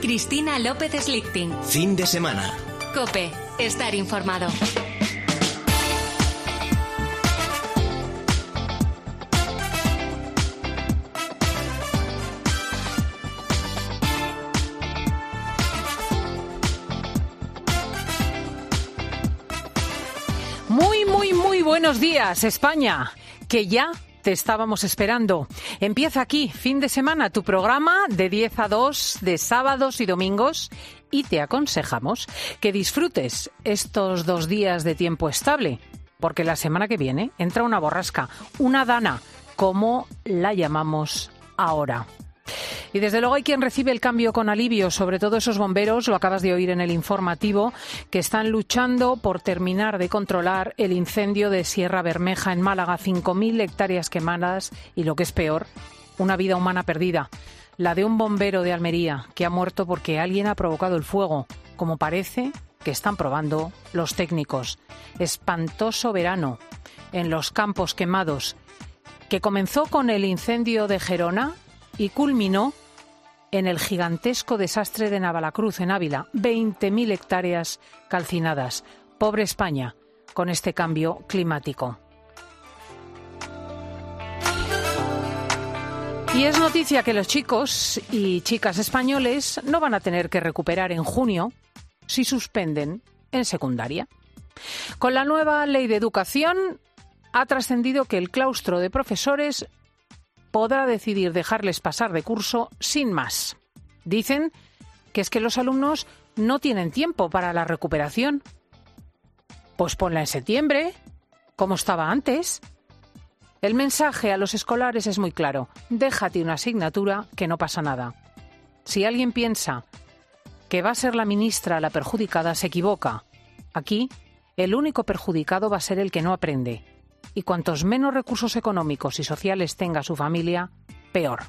Cristina López Slichting. Fin de semana. COPE. Estar informado. Muy buenos días, España, que ya te estábamos esperando. Empieza aquí, fin de semana, tu programa de 10 a 2 de sábados y domingos, y te aconsejamos que disfrutes estos 2 días de tiempo estable, porque la semana que viene entra una borrasca, una dana, como la llamamos ahora. Y desde luego hay quien recibe el cambio con alivio, sobre todo esos bomberos, lo acabas de oír en el informativo, que están luchando por terminar de controlar el incendio de Sierra Bermeja en Málaga, 5.000 hectáreas quemadas y, lo que es peor, una vida humana perdida, la de un bombero de Almería que ha muerto porque alguien ha provocado el fuego, como parece que están probando los técnicos. Espantoso verano en los campos quemados, que comenzó con el incendio de Gerona y culminó en el gigantesco desastre de Navalacruz, en Ávila, 20.000 hectáreas calcinadas. Pobre España con este cambio climático. Y es noticia que los chicos y chicas españoles no van a tener que recuperar en junio si suspenden en secundaria. Con la nueva ley de educación ha trascendido que el claustro de profesores podrá decidir dejarles pasar de curso sin más. Dicen que es que los alumnos no tienen tiempo para la recuperación. Pues ponla en septiembre, como estaba antes. El mensaje a los escolares es muy claro: déjate una asignatura, que no pasa nada. Si alguien piensa que va a ser la ministra la perjudicada, se equivoca. Aquí, el único perjudicado va a ser el que no aprende. Y cuantos menos recursos económicos y sociales tenga su familia, peor.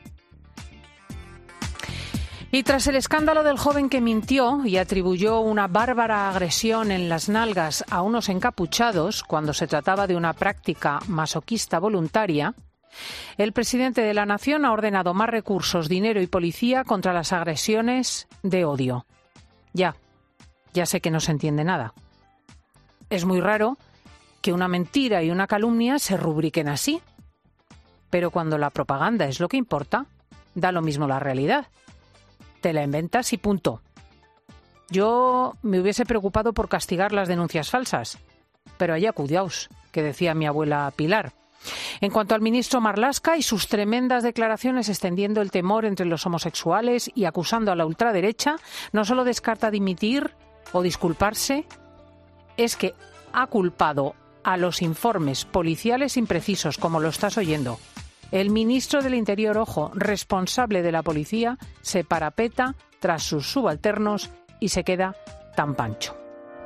Y tras el escándalo del joven que mintió y atribuyó una bárbara agresión en las nalgas a unos encapuchados cuando se trataba de una práctica masoquista voluntaria, el presidente de la Nación ha ordenado más recursos, dinero y policía contra las agresiones de odio. Ya sé que no se entiende nada. Es muy raro que una mentira y una calumnia se rubriquen así. Pero cuando la propaganda es lo que importa, da lo mismo la realidad. Te la inventas y punto. Yo me hubiese preocupado por castigar las denuncias falsas, pero allá cuidaos, que decía mi abuela Pilar. En cuanto al ministro Marlaska y sus tremendas declaraciones extendiendo el temor entre los homosexuales y acusando a la ultraderecha, no solo descarta dimitir o disculparse, es que ha culpado a los informes policiales imprecisos, como lo estás oyendo. El ministro del Interior, ojo, responsable de la policía, se parapeta tras sus subalternos y se queda tan pancho.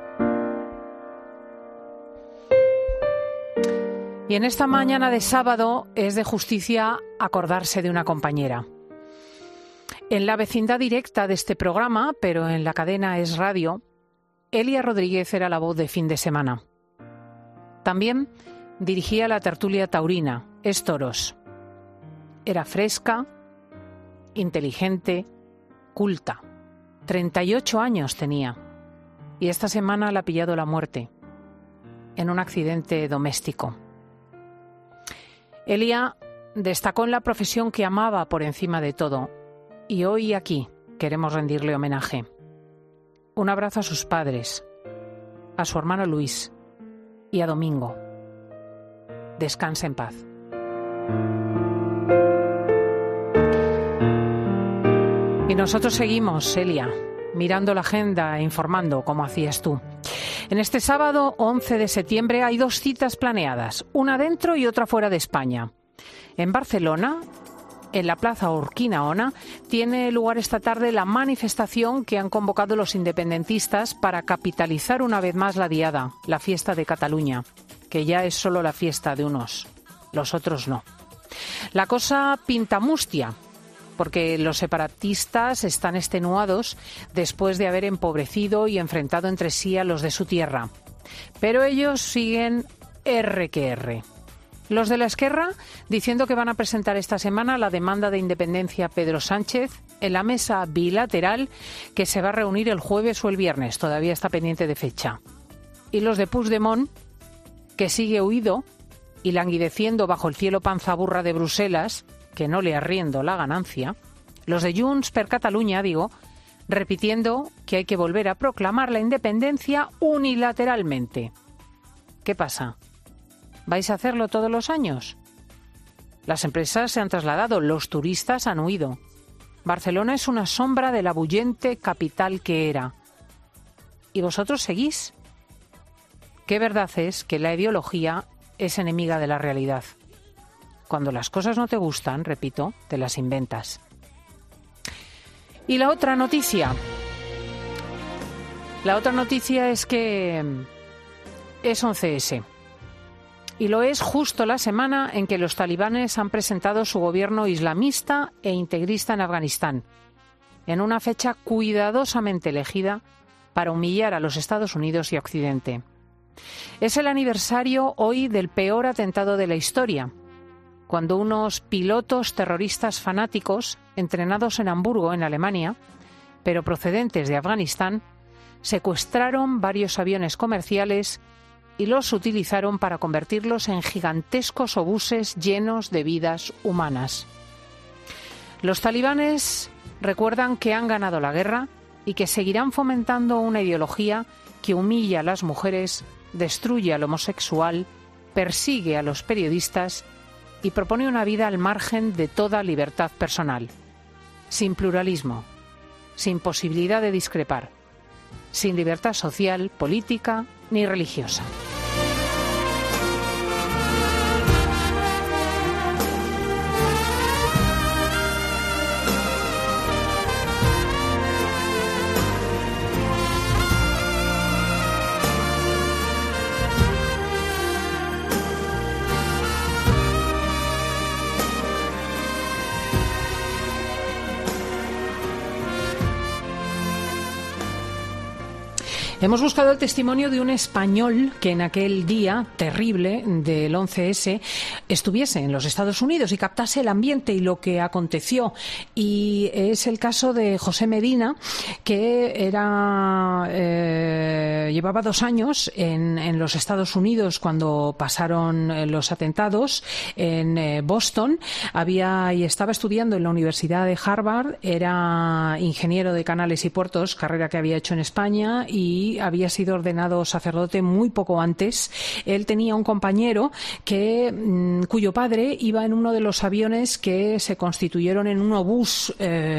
Y en esta mañana de sábado es de justicia acordarse de una compañera. En la vecindad directa de este programa, pero en la cadena Es Radio, Elia Rodríguez era la voz de Fin de Semana. También dirigía la tertulia taurina, Es Toros. Era fresca, inteligente, culta. 38 años tenía. Y esta semana la ha pillado la muerte en un accidente doméstico. Elia destacó en la profesión que amaba por encima de todo. Y hoy aquí queremos rendirle homenaje. Un abrazo a sus padres, a su hermano Luis y a Domingo. Descansa en paz. Y nosotros seguimos, Elia, mirando la agenda e informando como hacías tú. En este sábado 11 de septiembre hay 2 citas planeadas, una dentro y otra fuera de España. En Barcelona, en la Plaza Urquinaona, tiene lugar esta tarde la manifestación que han convocado los independentistas para capitalizar una vez más la Diada, la fiesta de Cataluña, que ya es solo la fiesta de unos, los otros no. La cosa pinta mustia, porque los separatistas están extenuados después de haber empobrecido y enfrentado entre sí a los de su tierra. Pero ellos siguen R que R. Los de la Esquerra diciendo que van a presentar esta semana la demanda de independencia a Pedro Sánchez en la mesa bilateral que se va a reunir el jueves o el viernes. Todavía está pendiente de fecha. Y los de Puigdemont, que sigue huido y languideciendo bajo el cielo panzaburra de Bruselas, que no le arriendo la ganancia. Los de Junts per Catalunya, repitiendo que hay que volver a proclamar la independencia unilateralmente. ¿Qué pasa? ¿Vais a hacerlo todos los años? Las empresas se han trasladado, los turistas han huido. Barcelona es una sombra de la bullente capital que era. ¿Y vosotros seguís? Qué verdad es que la ideología es enemiga de la realidad. Cuando las cosas no te gustan, repito, te las inventas. Y la otra noticia. La otra noticia es que es 11S. Y lo es justo la semana en que los talibanes han presentado su gobierno islamista e integrista en Afganistán, en una fecha cuidadosamente elegida para humillar a los Estados Unidos y Occidente. Es el aniversario hoy del peor atentado de la historia, cuando unos pilotos terroristas fanáticos, entrenados en Hamburgo, en Alemania, pero procedentes de Afganistán, secuestraron varios aviones comerciales y los utilizaron para convertirlos en gigantescos obuses llenos de vidas humanas. Los talibanes recuerdan que han ganado la guerra y que seguirán fomentando una ideología que humilla a las mujeres, destruye al homosexual, persigue a los periodistas y propone una vida al margen de toda libertad personal, sin pluralismo, sin posibilidad de discrepar, sin libertad social, política ni religiosa. Hemos buscado el testimonio de un español que en aquel día terrible del 11S estuviese en los Estados Unidos y captase el ambiente y lo que aconteció. Y es el caso de José Medina, que llevaba 2 años en los Estados Unidos cuando pasaron los atentados en Boston. Estaba estudiando en la Universidad de Harvard, era ingeniero de canales y puertos, carrera que había hecho en España, y había sido ordenado sacerdote muy poco antes. Él tenía un compañero cuyo padre iba en uno de los aviones que se constituyeron en un obús,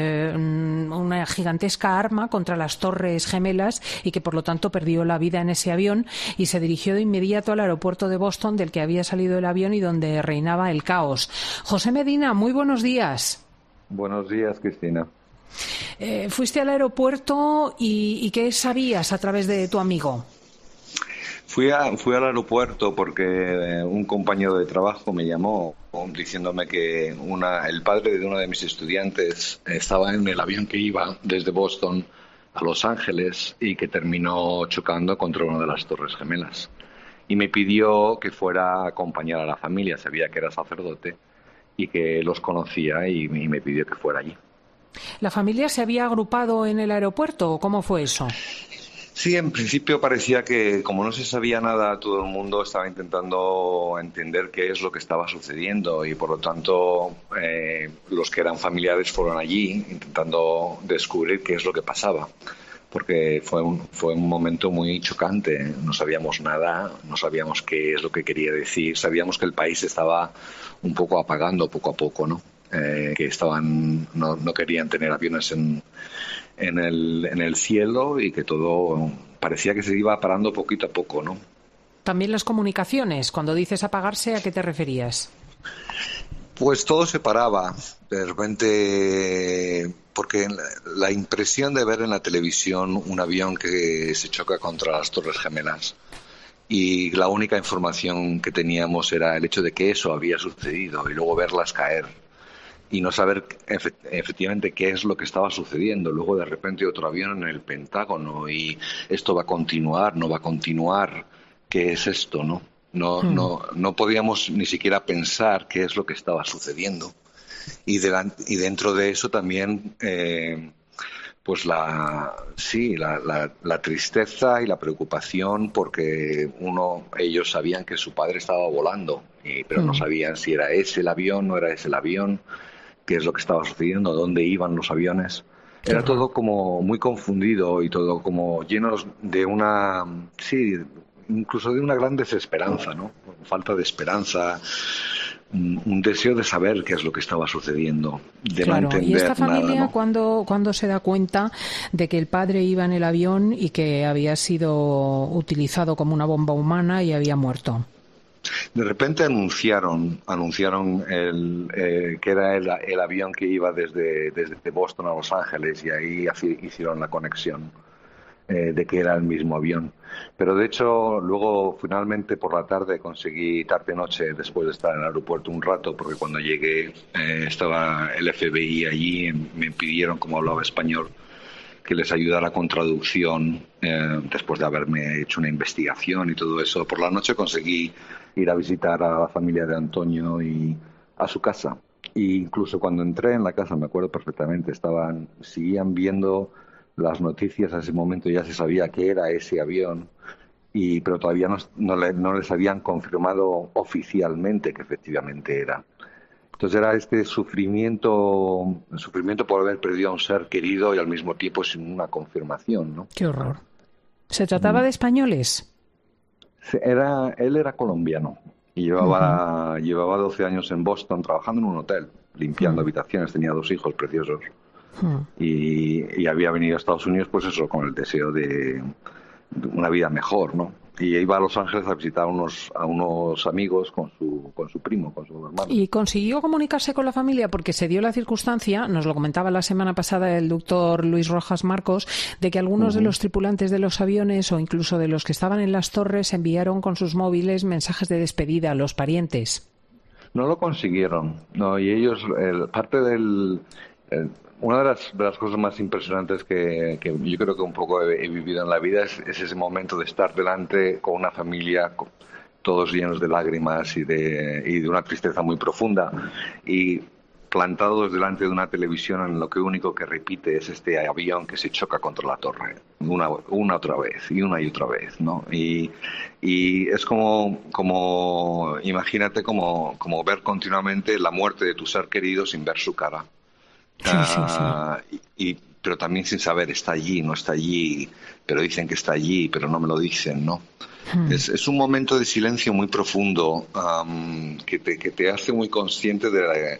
una gigantesca arma contra las Torres Gemelas, y que por lo tanto perdió la vida en ese avión y se dirigió de inmediato al aeropuerto de Boston, del que había salido el avión y donde reinaba el caos. José Medina, muy buenos días. Buenos días, Cristina. Fuiste al aeropuerto y ¿qué sabías a través de tu amigo? Fui al aeropuerto porque un compañero de trabajo me llamó diciéndome que el padre de uno de mis estudiantes estaba en el avión que iba desde Boston a Los Ángeles y que terminó chocando contra una de las Torres Gemelas. Y me pidió que fuera a acompañar a la familia. Sabía que era sacerdote y que los conocía y me pidió que fuera allí. ¿La familia se había agrupado en el aeropuerto o cómo fue eso? Sí, en principio parecía que, como no se sabía nada, todo el mundo estaba intentando entender qué es lo que estaba sucediendo y, por lo tanto, los que eran familiares fueron allí intentando descubrir qué es lo que pasaba, porque fue un momento muy chocante. No sabíamos nada, no sabíamos qué es lo que quería decir, sabíamos que el país estaba un poco apagando poco a poco, ¿no? Que no querían tener aviones en el cielo y que todo parecía que se iba parando poquito a poco, ¿no? También las comunicaciones. Cuando dices apagarse, ¿a qué te referías? Pues todo se paraba de repente, porque la impresión de ver en la televisión un avión que se choca contra las Torres Gemelas, y la única información que teníamos era el hecho de que eso había sucedido y luego verlas caer y no saber efectivamente qué es lo que estaba sucediendo. Luego de repente otro avión en el Pentágono y esto va a continuar, no va a continuar, ¿qué es esto, no? No podíamos ni siquiera pensar qué es lo que estaba sucediendo. Y dentro de eso también, pues la tristeza y la preocupación, porque ellos sabían que su padre estaba volando, pero no sabían si era ese el avión, no era ese el avión, qué es lo que estaba sucediendo, dónde iban los aviones. Era todo como muy confundido y todo como llenos de incluso de una gran desesperanza, ¿no? Falta de esperanza, un deseo de saber qué es lo que estaba sucediendo, de no entender ¿y esta familia nada, ¿no? cuándo se da cuenta de que el padre iba en el avión y que había sido utilizado como una bomba humana y había muerto? De repente anunciaron que era el avión que iba desde Boston a Los Ángeles, y ahí hicieron la conexión de que era el mismo avión. Pero de hecho, luego finalmente por la tarde tarde-noche, después de estar en el aeropuerto un rato, porque cuando llegué estaba el FBI allí, me pidieron, como hablaba español, que les ayudara con traducción, después de haberme hecho una investigación y todo eso. Por la noche conseguí ir a visitar a la familia de Antonio y a su casa. E incluso cuando entré en la casa, me acuerdo perfectamente, seguían viendo las noticias. A ese momento ya se sabía que era ese avión, pero todavía no les habían confirmado oficialmente que efectivamente era. Entonces era este sufrimiento por haber perdido a un ser querido y al mismo tiempo sin una confirmación, ¿no? ¡Qué horror! ¿Se trataba de españoles? Él era colombiano y llevaba 12 años en Boston trabajando en un hotel, limpiando habitaciones. Tenía 2 hijos preciosos. Y había venido a Estados Unidos, pues eso, con el deseo de una vida mejor, ¿no? Y iba a Los Ángeles a visitar a unos amigos con su primo, con su hermano. ¿Y consiguió comunicarse con la familia? Porque se dio la circunstancia, nos lo comentaba la semana pasada el doctor Luis Rojas Marcos, de que algunos de los tripulantes de los aviones o incluso de los que estaban en las torres enviaron con sus móviles mensajes de despedida a los parientes. No lo consiguieron, no, y ellos, una de las cosas más impresionantes que yo creo que un poco he vivido en la vida es ese momento de estar delante con una familia, todos llenos de lágrimas y de una tristeza muy profunda, y plantados delante de una televisión en lo que único que repite es este avión que se choca contra la torre, una otra vez y una y otra vez, ¿no? Y es como imagínate como ver continuamente la muerte de tu ser querido sin ver su cara. Sí. Pero también sin saber, está allí, no está allí, pero dicen que está allí, pero no me lo dicen, ¿no? Es un momento de silencio muy profundo, que te hace muy consciente de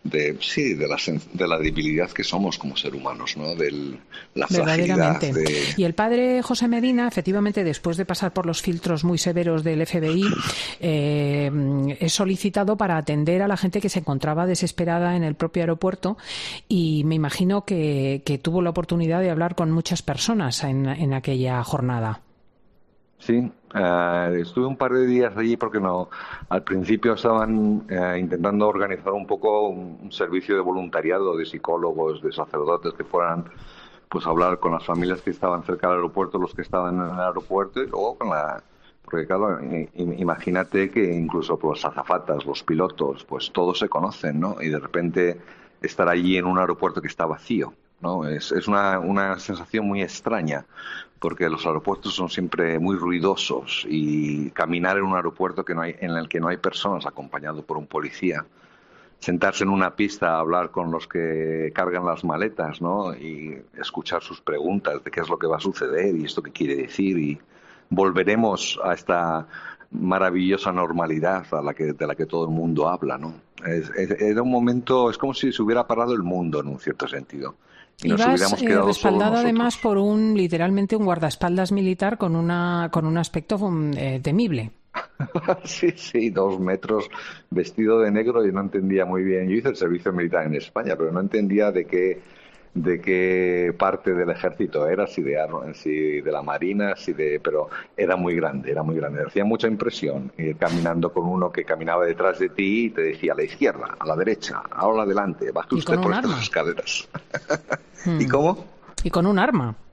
la debilidad que somos como seres humanos, ¿no? De la fragilidad. Y el padre José Medina, efectivamente, después de pasar por los filtros muy severos del FBI, es solicitado para atender a la gente que se encontraba desesperada en el propio aeropuerto, y me imagino que tuvo la oportunidad de hablar con muchas personas en aquella jornada. Sí, estuve un par de días allí porque al principio estaban intentando organizar un poco un servicio de voluntariado de psicólogos, de sacerdotes que fueran pues a hablar con las familias que estaban cerca del aeropuerto, los que estaban en el aeropuerto, y luego porque claro, imagínate que incluso pues, las azafatas, los pilotos, pues todos se conocen, ¿no? Y de repente estar allí en un aeropuerto que está vacío, ¿no? Es una sensación muy extraña, porque los aeropuertos son siempre muy ruidosos, y caminar en un aeropuerto en el que no hay personas acompañado por un policía, sentarse en una pista a hablar con los que cargan las maletas, ¿no? Y escuchar sus preguntas de qué es lo que va a suceder y esto qué quiere decir, y volveremos a esta maravillosa normalidad de la que todo el mundo habla, ¿no? Era un momento, es como si se hubiera parado el mundo en un cierto sentido. Y nos hubiéramos quedado respaldado solos además por literalmente un guardaespaldas militar con un aspecto temible. Sí, 2 metros, vestido de negro, y no entendía muy bien. Yo hice el servicio militar en España, pero no entendía de qué parte del ejército era, si de la marina, pero era muy grande. Hacía mucha impresión ir caminando con uno que caminaba detrás de ti y te decía a la izquierda, a la derecha, ahora adelante, baje usted por estas escaleras. ¿Y cómo? Y con un arma.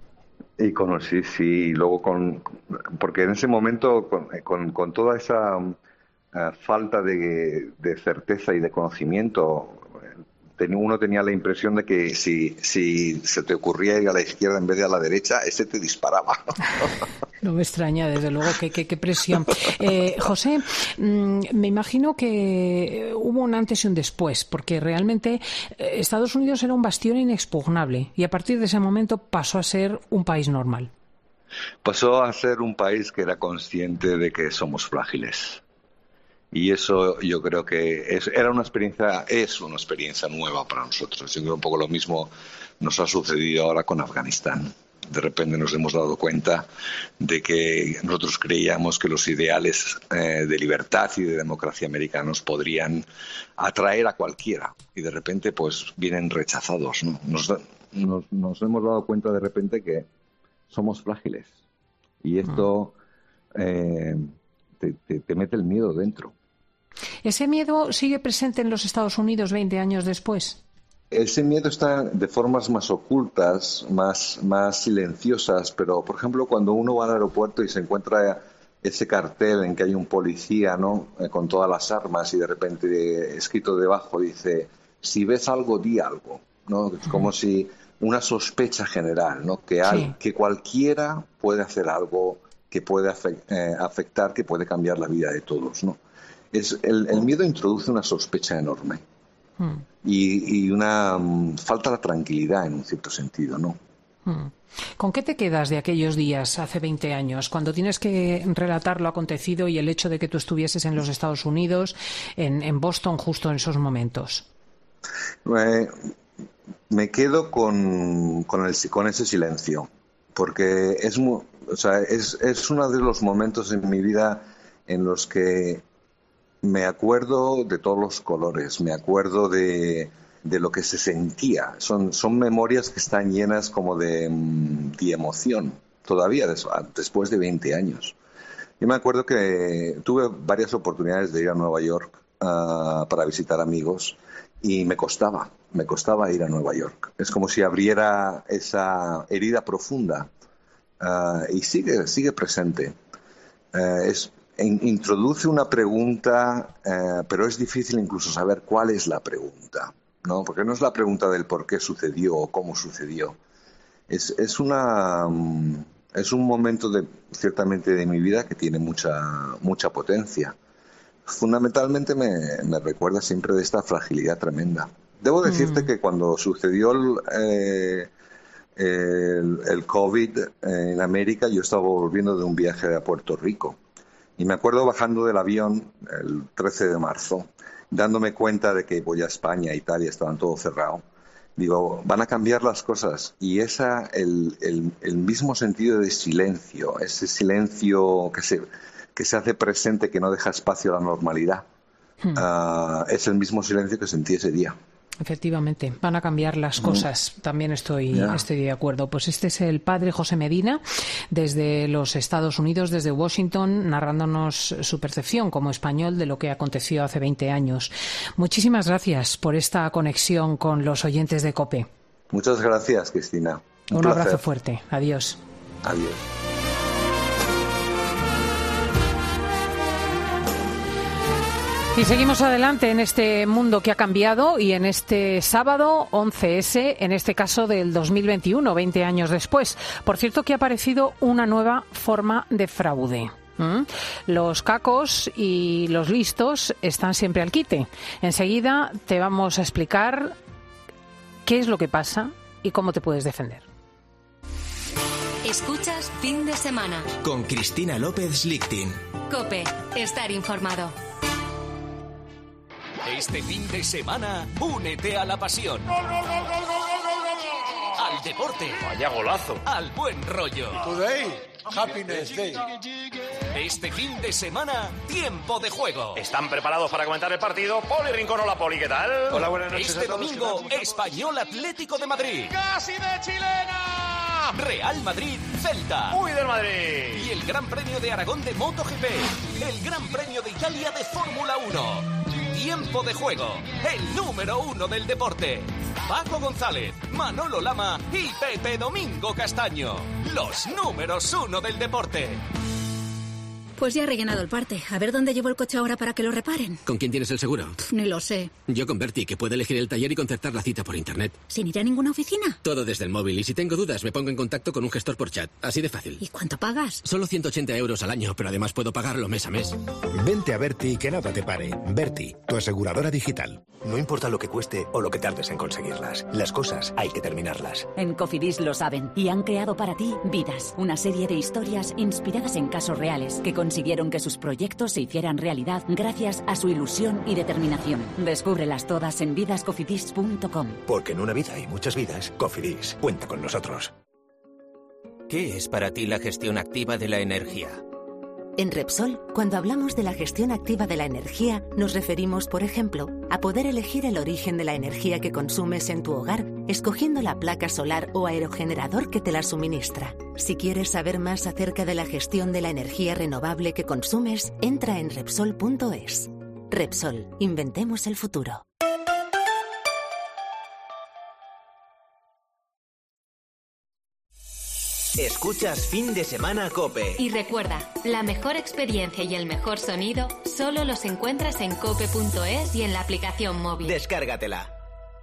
Y conocí, sí, y luego porque en ese momento, con toda esa falta de certeza y de conocimiento, uno tenía la impresión de que si se te ocurría ir a la izquierda en vez de a la derecha, ese te disparaba. No me extraña, desde luego, qué presión. José, me imagino que hubo un antes y un después, porque realmente Estados Unidos era un bastión inexpugnable y a partir de ese momento pasó a ser un país normal. Pasó a ser un país que era consciente de que somos frágiles. Y eso yo creo que es una experiencia nueva para nosotros. Yo creo un poco lo mismo nos ha sucedido ahora con Afganistán. De repente nos hemos dado cuenta de que nosotros creíamos que los ideales de libertad y de democracia americanos podrían atraer a cualquiera. Y de repente pues vienen rechazados, ¿no? Nos hemos dado cuenta de repente que somos frágiles. Y esto te mete el miedo dentro. ¿Ese miedo sigue presente en los Estados Unidos 20 años después? Ese miedo está de formas más ocultas, más silenciosas, pero, por ejemplo, cuando uno va al aeropuerto y se encuentra ese cartel en que hay un policía, ¿no?, con todas las armas y de repente escrito debajo dice, si ves algo, di algo, ¿no? Es como si una sospecha general, ¿no?, que cualquiera puede hacer algo que puede afectar, que puede cambiar la vida de todos, ¿no? El miedo introduce una sospecha enorme y una falta de tranquilidad en un cierto sentido, ¿no? ¿Con qué te quedas de aquellos días hace 20 años, cuando tienes que relatar lo acontecido y el hecho de que tú estuvieses en los Estados Unidos, en Boston, justo en esos momentos? Me quedo con ese silencio, porque es uno de los momentos en mi vida en los que me acuerdo de todos los colores, me acuerdo de lo que se sentía. Son memorias que están llenas como de emoción, todavía después de 20 años. Yo me acuerdo que tuve varias oportunidades de ir a Nueva York para visitar amigos y me costaba ir a Nueva York. Es como si abriera esa herida profunda y sigue presente. Introduce una pregunta, pero es difícil incluso saber cuál es la pregunta, ¿no? Porque no es la pregunta del por qué sucedió o cómo sucedió. Es un momento ciertamente de mi vida que tiene mucha potencia. Fundamentalmente me recuerda siempre de esta fragilidad tremenda. Debo decirte que cuando sucedió el COVID en América, yo estaba volviendo de un viaje a Puerto Rico. Y me acuerdo bajando del avión el 13 de marzo, dándome cuenta de que voy a España, Italia, estaban todo cerrado. Digo, van a cambiar las cosas. Y el mismo sentido de silencio, ese silencio que se hace presente, que no deja espacio a la normalidad, es el mismo silencio que sentí ese día. Efectivamente, van a cambiar las cosas. También estoy de acuerdo. Pues este es el padre José Medina, desde los Estados Unidos, desde Washington, narrándonos su percepción como español de lo que aconteció hace 20 años. Muchísimas gracias por esta conexión con los oyentes de COPE. Muchas gracias, Cristina. Un abrazo fuerte. Adiós. Adiós. Y seguimos adelante en este mundo que ha cambiado y en este sábado 11S, en este caso del 2021, 20 años después. Por cierto que ha aparecido una nueva forma de fraude. Los cacos y los listos están siempre al quite. Enseguida te vamos a explicar qué es lo que pasa y cómo te puedes defender. Escuchas Fin de Semana con Cristina López Lichting. COPE, estar informado. Este fin de semana, únete a la pasión. ¡Gol, gol, gol, gol, gol, gol! Al deporte. Vaya golazo. Al buen rollo. Today, happiness day. Este fin de semana, tiempo de juego. ¿Están preparados para comentar el partido? Poli Rincón, hola Poli, ¿qué tal? Hola, buenas noches. Este domingo, Español Atlético de Madrid. ¡Casi de chilena! Real Madrid-Celta. ¡Uy, del Madrid! Y el Gran Premio de Aragón de MotoGP. El Gran Premio de Italia de Fórmula 1. Tiempo de juego. El número 1 del deporte. Paco González, Manolo Lama y Pepe Domingo Castaño. Los números 1 del deporte. Pues ya he rellenado el parte. A ver dónde llevo el coche ahora para que lo reparen. ¿Con quién tienes el seguro? Ni lo sé. Yo con Berti, que puede elegir el taller y concertar la cita por internet. ¿Sin ir a ninguna oficina? Todo desde el móvil. Y si tengo dudas, me pongo en contacto con un gestor por chat. Así de fácil. ¿Y cuánto pagas? Solo 180 euros al año, pero además puedo pagarlo mes a mes. Vente a Berti y que nada te pare. Berti, tu aseguradora digital. No importa lo que cueste o lo que tardes en conseguirlas. Las cosas hay que terminarlas. En Cofidis lo saben y han creado para ti Vidas, una serie de historias inspiradas en casos reales que consiguieron que sus proyectos se hicieran realidad gracias a su ilusión y determinación. Descúbrelas todas en vidascofidis.com. Porque en una vida hay muchas vidas, Cofidis cuenta con nosotros. ¿Qué es para ti la gestión activa de la energía? En Repsol, cuando hablamos de la gestión activa de la energía, nos referimos, por ejemplo, a poder elegir el origen de la energía que consumes en tu hogar, escogiendo la placa solar o aerogenerador que te la suministra. Si quieres saber más acerca de la gestión de la energía renovable que consumes, entra en Repsol.es. Repsol, inventemos el futuro. Escuchas Fin de Semana COPE. Y recuerda, la mejor experiencia y el mejor sonido solo los encuentras en cope.es y en la aplicación móvil. Descárgatela.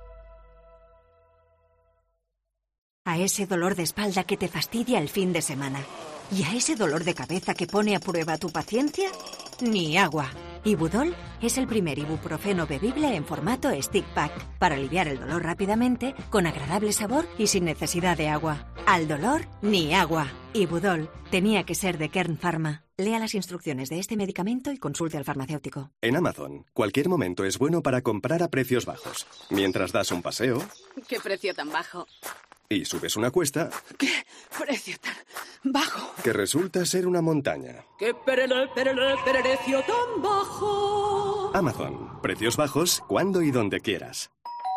A ese dolor de espalda que te fastidia el fin de semana. ¿Y a ese dolor de cabeza que pone a prueba tu paciencia? Ni agua. Ibudol es el primer ibuprofeno bebible en formato stick pack para aliviar el dolor rápidamente, con agradable sabor y sin necesidad de agua. Al dolor, ni agua. Ibudol tenía que ser de Kern Pharma. Lea las instrucciones de este medicamento y consulte al farmacéutico. En Amazon, cualquier momento es bueno para comprar a precios bajos. Mientras das un paseo... ¿Qué precio tan bajo? Y subes una cuesta... ¿Qué precio tan bajo? Que resulta ser una montaña. ¿Qué precio tan bajo? Amazon, precios bajos cuando y donde quieras.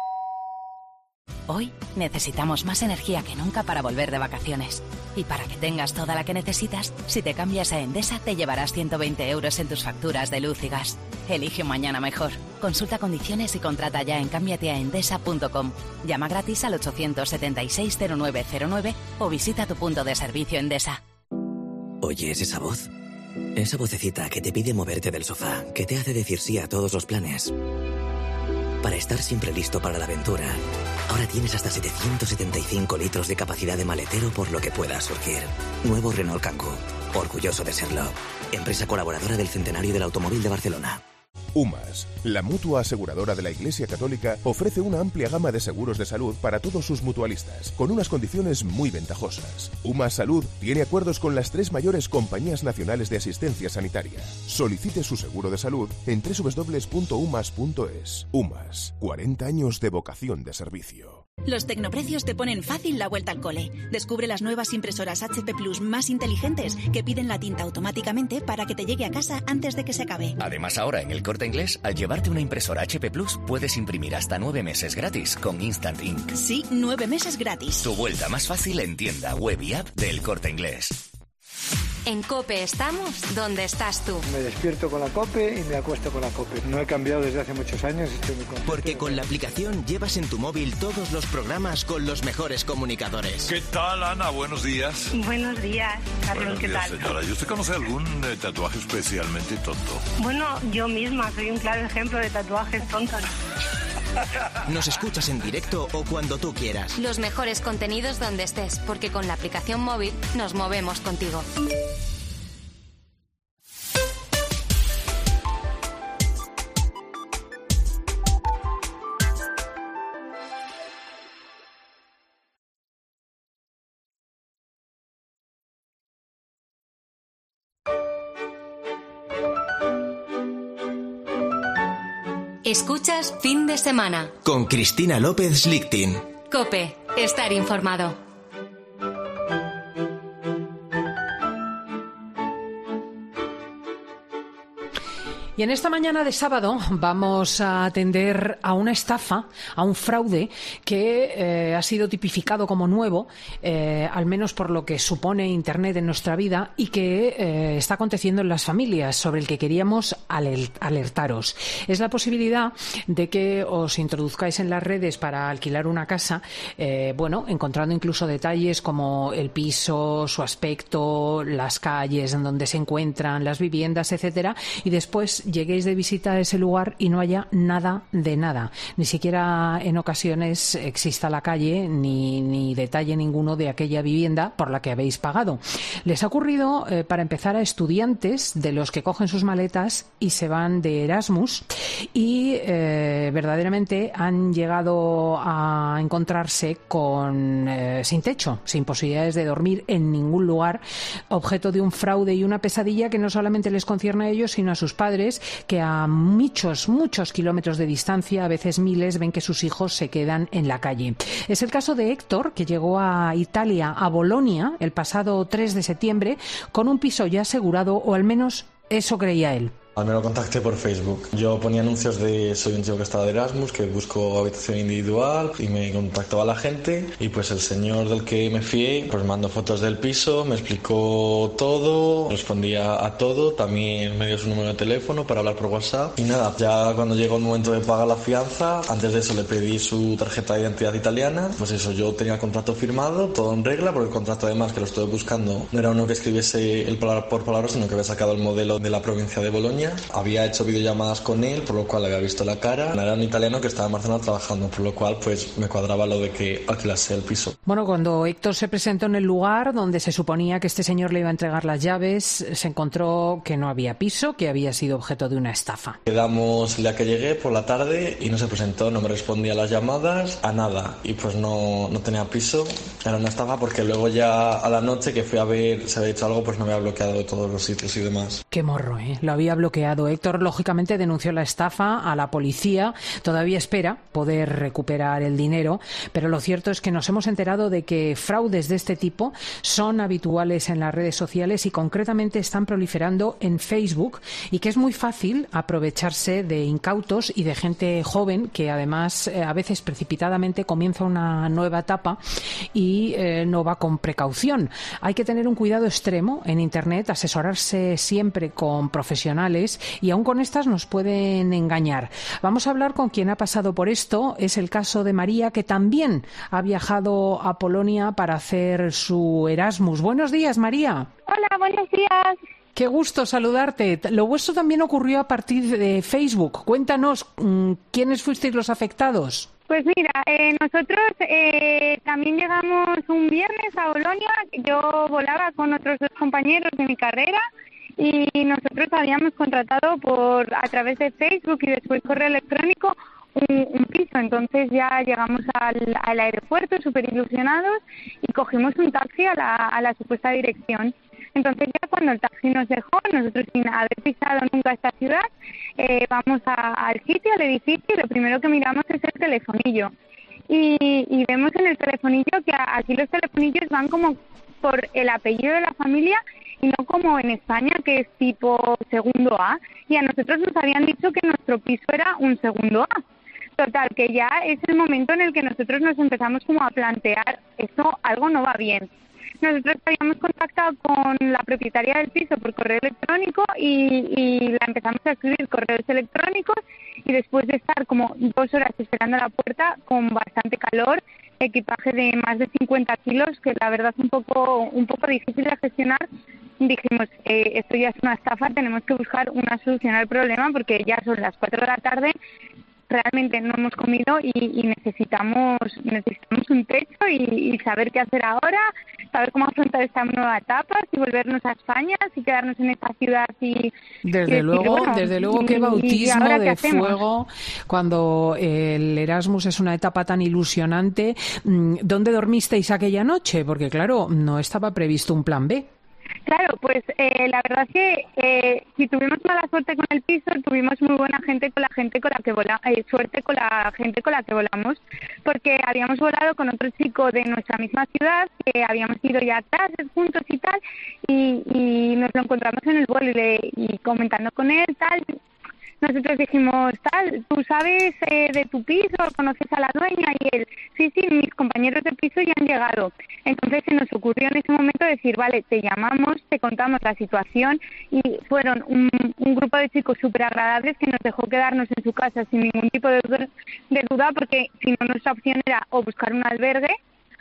Hoy necesitamos más energía que nunca para volver de vacaciones. Y para que tengas toda la que necesitas, si te cambias a Endesa te llevarás 120 euros en tus facturas de luz y gas. Elige un mañana mejor. Consulta condiciones y contrata ya en cambiateaendesa.com. Llama gratis al 876-0909 o visita tu punto de servicio Endesa. ¿Oyes esa voz? Esa vocecita que te pide moverte del sofá, que te hace decir sí a todos los planes. Para estar siempre listo para la aventura, ahora tienes hasta 775 litros de capacidad de maletero por lo que pueda surgir. Nuevo Renault Kangoo. Orgulloso de serlo. Empresa colaboradora del Centenario del Automóvil de Barcelona. UMAS, la mutua aseguradora de la Iglesia Católica, ofrece una amplia gama de seguros de salud para todos sus mutualistas, con unas condiciones muy ventajosas. UMAS Salud tiene acuerdos con las 3 mayores compañías nacionales de asistencia sanitaria. Solicite su seguro de salud en www.umas.es. UMAS, 40 años de vocación de servicio. Los tecnoprecios te ponen fácil la vuelta al cole. Descubre las nuevas impresoras HP Plus más inteligentes que piden la tinta automáticamente para que te llegue a casa antes de que se acabe. Además, ahora en El Corte Inglés, al llevarte una impresora HP Plus, puedes imprimir hasta 9 meses gratis con Instant Ink. Sí, 9 meses gratis. Tu vuelta más fácil en tienda, web y app del Corte Inglés. En COPE estamos donde estás tú. Me despierto con la COPE y me acuesto con la COPE. No he cambiado desde hace muchos años y estoy muy contento. Porque con la aplicación llevas en tu móvil todos los programas con los mejores comunicadores. ¿Qué tal, Ana? Buenos días. Buenos días, Carlos. Buenos días, ¿qué tal? Señora. ¿Y usted conoce algún tatuaje especialmente tonto? Bueno, yo misma soy un claro ejemplo de tatuajes tontos. Nos escuchas en directo o cuando tú quieras. Los mejores contenidos donde estés, porque con la aplicación móvil nos movemos contigo. Escuchas Fin de Semana con Cristina López Lichtin. COPE, estar informado. Y en esta mañana de sábado vamos a atender a una estafa, a un fraude que ha sido tipificado como nuevo, al menos por lo que supone Internet en nuestra vida, y que está aconteciendo en las familias, sobre el que queríamos alertaros. Es la posibilidad de que os introduzcáis en las redes para alquilar una casa, encontrando incluso detalles como el piso, su aspecto, las calles en donde se encuentran, las viviendas, etcétera, y después lleguéis de visita a ese lugar y no haya nada de nada. Ni siquiera en ocasiones exista la calle ni detalle ninguno de aquella vivienda por la que habéis pagado. Les ha ocurrido, para empezar, a estudiantes de los que cogen sus maletas y se van de Erasmus y verdaderamente han llegado a encontrarse sin techo, sin posibilidades de dormir en ningún lugar, objeto de un fraude y una pesadilla que no solamente les concierne a ellos, sino a sus padres, que a muchos kilómetros de distancia, a veces miles, ven que sus hijos se quedan en la calle. Es el caso de Héctor, que llegó a Italia, a Bolonia, el pasado 3 de septiembre, con un piso ya asegurado, o al menos eso creía él. Me lo contacté por Facebook. Yo ponía anuncios de soy un chico que estaba de Erasmus, que busco habitación individual, y me contactaba la gente, y pues el señor del que me fié pues mandó fotos del piso, me explicó todo, respondía a todo, también me dio su número de teléfono para hablar por WhatsApp, y nada, ya cuando llegó el momento de pagar la fianza, antes de eso le pedí su tarjeta de identidad italiana. Pues eso, yo tenía el contrato firmado, todo en regla, porque el contrato, además, que lo estuve buscando, no era uno que escribiese el palabra por palabra, sino que había sacado el modelo de la provincia de Bolonia. Había hecho videollamadas con él, por lo cual había visto la cara. Era un italiano que estaba en Barcelona trabajando, por lo cual pues me cuadraba lo de que alquilase el piso. Bueno, cuando Héctor se presentó en el lugar donde se suponía que este señor le iba a entregar las llaves, se encontró que no había piso, que había sido objeto de una estafa. Quedamos el día que llegué por la tarde y no se presentó, no me respondía a las llamadas, a nada, y pues no tenía piso. Era una estafa, porque luego ya a la noche que fui a ver si había hecho algo, pues no me había bloqueado de todos los sitios y demás. Qué morro, lo había bloqueado. Héctor, lógicamente, denunció la estafa a la policía. Todavía espera poder recuperar el dinero, pero lo cierto es que nos hemos enterado de que fraudes de este tipo son habituales en las redes sociales y concretamente están proliferando en Facebook, y que es muy fácil aprovecharse de incautos y de gente joven que además a veces precipitadamente comienza una nueva etapa y no va con precaución. Hay que tener un cuidado extremo en Internet, asesorarse siempre con profesionales, y aún con estas nos pueden engañar. Vamos a hablar con quien ha pasado por esto. Es el caso de María, que también ha viajado a Polonia para hacer su Erasmus. Buenos días, María. Hola, buenos días. Qué gusto saludarte. Lo vuestro también ocurrió a partir de Facebook. Cuéntanos, ¿quiénes fuisteis los afectados? Pues mira, nosotros también llegamos un viernes a Bolonia. Yo volaba con otros 2 compañeros de mi carrera, y nosotros habíamos contratado a través de Facebook y después correo electrónico un piso. Entonces ya llegamos al aeropuerto súper ilusionados y cogimos un taxi a la supuesta dirección. Entonces ya cuando el taxi nos dejó, nosotros sin haber pisado nunca esta ciudad, vamos al sitio, al edificio, y lo primero que miramos es el telefonillo. Y vemos en el telefonillo que aquí los telefonillos van como por el apellido de la familia y no como en España, que es tipo segundo A, y a nosotros nos habían dicho que nuestro piso era un segundo A. Total, que ya es el momento en el que nosotros nos empezamos como a plantear, esto algo no va bien. Nosotros habíamos contactado con la propietaria del piso por correo electrónico y la empezamos a escribir correos electrónicos, y después de estar como 2 horas esperando a la puerta con bastante calor, equipaje de más de 50 kilos, que la verdad es un poco difícil de gestionar, dijimos, esto ya es una estafa, tenemos que buscar una solución al problema, porque ya son las 4 de la tarde, realmente no hemos comido y necesitamos un techo y saber qué hacer ahora, saber cómo afrontar esta nueva etapa, si volvernos a España, si quedarnos en esta ciudad y... Desde luego, qué bautismo de fuego cuando el Erasmus es una etapa tan ilusionante. ¿Dónde dormisteis aquella noche? Porque claro, no estaba previsto un plan B. Claro, pues la verdad es que si tuvimos mala suerte con el piso, tuvimos muy buena gente con la gente con la que suerte con la gente con la que volamos, porque habíamos volado con otro chico de nuestra misma ciudad, que habíamos ido ya a clases juntos y tal, y nos lo encontramos en el vuelo y comentando con él, tal, nosotros dijimos, tal, ¿tú sabes de tu piso? ¿Conoces a la dueña? Y él, sí, mis compañeros de piso ya han llegado. Entonces se nos ocurrió en ese momento decir, vale, te llamamos, te contamos la situación, y fueron un grupo de chicos súper agradables que nos dejó quedarnos en su casa sin ningún tipo de duda, porque si no, nuestra opción era o buscar un albergue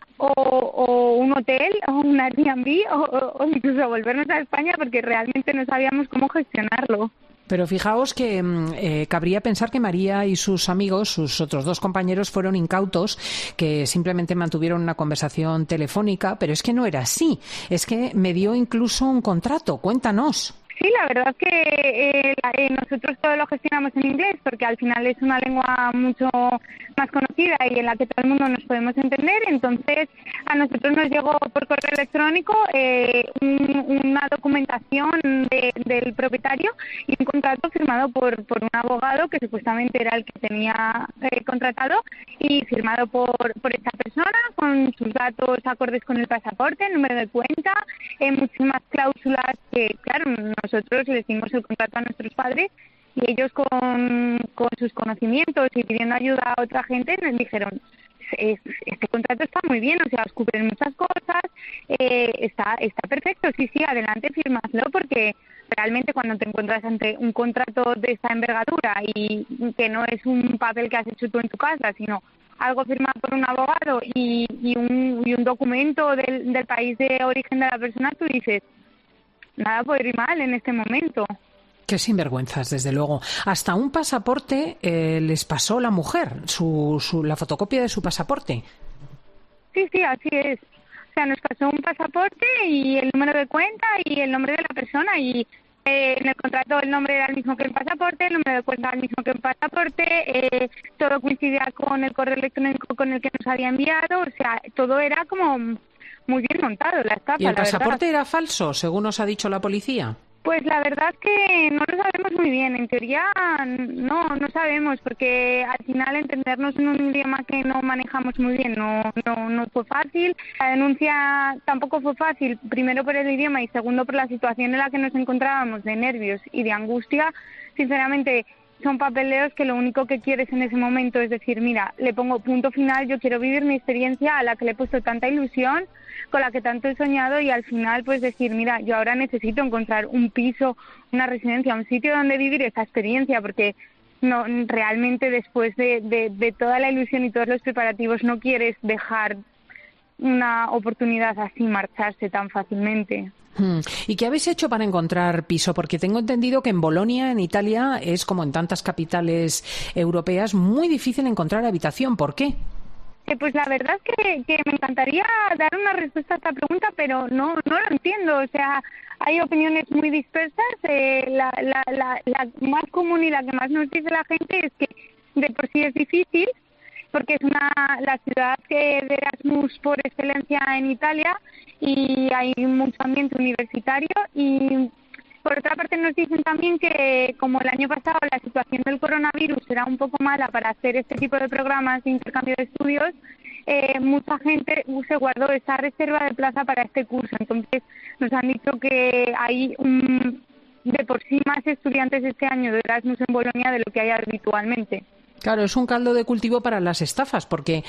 o un hotel o un Airbnb o incluso volvernos a España, porque realmente no sabíamos cómo gestionarlo. Pero fijaos que cabría pensar que María y sus amigos, sus otros 2 compañeros, fueron incautos, que simplemente mantuvieron una conversación telefónica, pero es que no era así. Es que me dio incluso un contrato. Cuéntanos. Sí, la verdad que nosotros todo lo gestionamos en inglés, porque al final es una lengua mucho más conocida y en la que todo el mundo nos podemos entender. Entonces, a nosotros nos llegó por correo electrónico una documentación del propietario y un contrato firmado por un abogado que supuestamente era el que tenía contratado, y firmado por esta persona, con sus datos acordes con el pasaporte, el número de cuenta, muchísimas cláusulas que, claro, nosotros les dimos el contrato a nuestros padres, y ellos con sus conocimientos y pidiendo ayuda a otra gente nos dijeron, este contrato está muy bien, o sea, os cubren muchas cosas, está perfecto, sí, adelante, firmadlo, porque realmente cuando te encuentras ante un contrato de esta envergadura y que no es un papel que has hecho tú en tu casa, sino algo firmado por un abogado y un documento del país de origen de la persona, tú dices, nada puede ir mal en este momento. Qué sinvergüenzas, desde luego. Hasta un pasaporte les pasó la mujer, la fotocopia de su pasaporte. Sí, así es. O sea, nos pasó un pasaporte y el número de cuenta y el nombre de la persona, y en el contrato el nombre era el mismo que el pasaporte, el número de cuenta el mismo que el pasaporte, todo coincidía con el correo electrónico con el que nos había enviado, o sea, todo era como muy bien montado, la estafa. ¿Y el pasaporte era falso, según nos ha dicho la policía? Pues la verdad que no lo sabemos muy bien. En teoría no sabemos, porque al final entendernos en un idioma que no manejamos muy bien no fue fácil. La denuncia tampoco fue fácil, primero por el idioma y segundo por la situación en la que nos encontrábamos, de nervios y de angustia. Sinceramente, son papeleos que lo único que quieres en ese momento es decir, mira, le pongo punto final, yo quiero vivir mi experiencia a la que le he puesto tanta ilusión, con la que tanto he soñado, y al final pues decir, mira, yo ahora necesito encontrar un piso, una residencia, un sitio donde vivir esta experiencia, porque no realmente después de toda la ilusión y todos los preparativos no quieres dejar una oportunidad así marcharse tan fácilmente. ¿Y qué habéis hecho para encontrar piso? Porque tengo entendido que en Bolonia, en Italia, es como en tantas capitales europeas, muy difícil encontrar habitación. ¿Por qué? Pues la verdad es que me encantaría dar una respuesta a esta pregunta, pero no lo entiendo. O sea, hay opiniones muy dispersas. La más común y la que más nos dice la gente es que de por sí es difícil, porque es la ciudad de Erasmus por excelencia en Italia, y hay mucho ambiente universitario. Y por otra parte nos dicen también que, como el año pasado la situación del coronavirus era un poco mala para hacer este tipo de programas de intercambio de estudios, mucha gente se guardó esa reserva de plaza para este curso. Entonces nos han dicho que hay de por sí más estudiantes este año de Erasmus en Bolonia de lo que hay habitualmente. Claro, es un caldo de cultivo para las estafas, porque